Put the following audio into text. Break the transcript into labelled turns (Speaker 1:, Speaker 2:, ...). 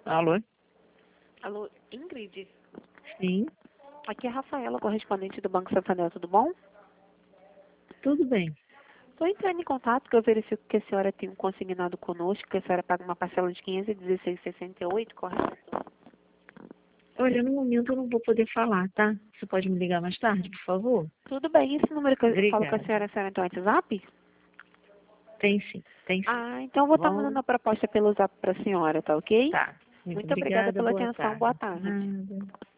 Speaker 1: Alô?
Speaker 2: Alô, Ingrid?
Speaker 1: Sim,
Speaker 2: Aqui é a Rafaela, correspondente do Banco Santander, tudo bom?
Speaker 1: tudo bem.
Speaker 2: Estou entrando em contato porque eu verifico que a senhora tem um consignado conosco, que a senhora paga uma parcela de 516,68, correto?
Speaker 1: Olha, no momento eu não vou poder falar, tá? Você pode me ligar mais tarde, por favor?
Speaker 2: Tudo bem, esse número que eu falo com
Speaker 1: Obrigada.
Speaker 2: a senhora tem WhatsApp?
Speaker 1: Tem sim, tem sim.
Speaker 2: Ah, então eu vou estar
Speaker 1: Bom,
Speaker 2: mandando a proposta pelo Zap para a senhora, tá ok?
Speaker 1: tá. Muito
Speaker 2: Muito obrigada
Speaker 1: obrigada,
Speaker 2: pela
Speaker 1: boa
Speaker 2: atenção,
Speaker 1: tarde.
Speaker 2: boa tarde.
Speaker 1: Nada.